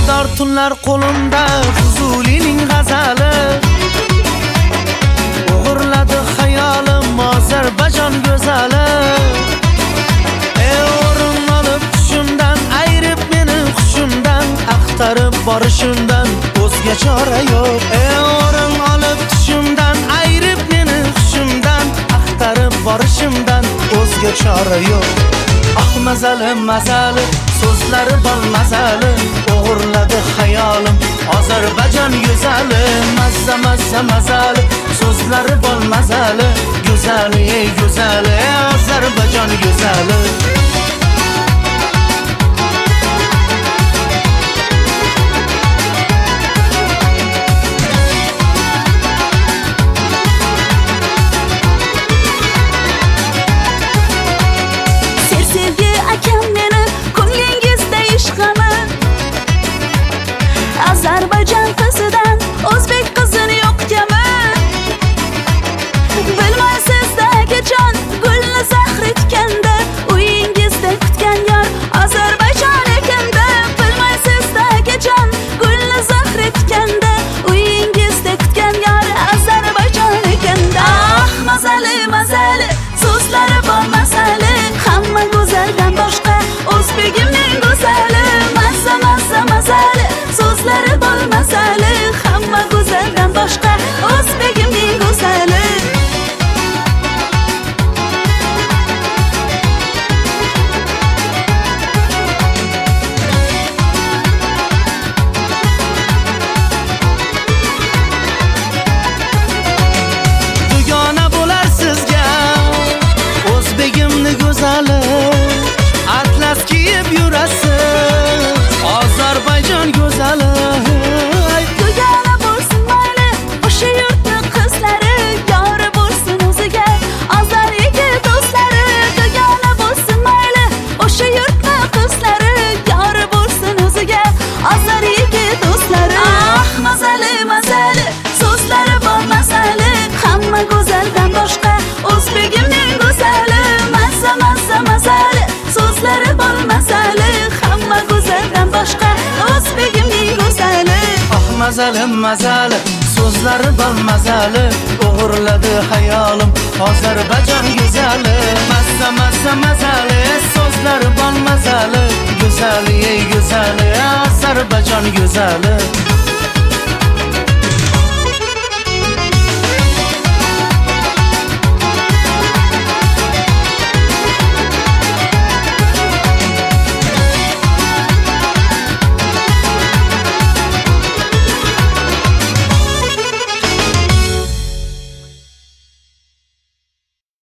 Dildor tunlar qo'limda Fuzulining g'azali o'g'irladi xayolim Ozarbayjon go'zali o'rin olib tushimdan ayirib meni hushimdan axtarib borishimdan o'zga chora yo'q o'rin olib tushimdan ayirib meni hushimdan axtarib borishimdan o'zga chora yo'q mazali mazali so'zlari bor mazali o'g'irladi xayolim Ozarbayjon go'zali mazza mazza mazali so'zlari bor mazali go'zali ey go'zali Ozarbayjon go'zali Ozarbayjon qizidan o'zbek qizini yo'q kami bilmaysiz jon gulni zahr etganda uyingizda kutgan yor Ozarbayjon ekanda bilmaysiz jon gulni zahr etganda uyingizda kutgan yor Ozarbayjon ekanda mazali mazali so'zlari bor masali hamma go'zaldan boshqa o'zbegimning go'zali mazza mazza mazali so'zlari bor masali hamma go'zaldan boshqa o'zbegimning go'zali Dugona bo'lar sizga o'zbegimning go'zali atlas kiyib yurasiz Ozarbayjon go'zali Dugona bo'lsin mayli o'sha yurtni qizlari yori bo'lsin o'ziga Ozar yigit do'stlari Dugona bo'lsin mayli o'sha yurtni qizlari yori bo'lsin o'ziga Ozar yigit do'stlari mazali mazali so'zlari bor masali hamma go'zaldan boshqa o'zbegimning go'zali mazza mazza mazali so'zlari bor masali hamma go'zaldan boshqa o'zbegimning go'zali mazali mazali so'zlari bor mazali o'g'irladi xayolim Ozarbayjon go'zali mazza mazza mazali so'zlari bor mazali go'zali ey go'zali Ozarbayjon go'zali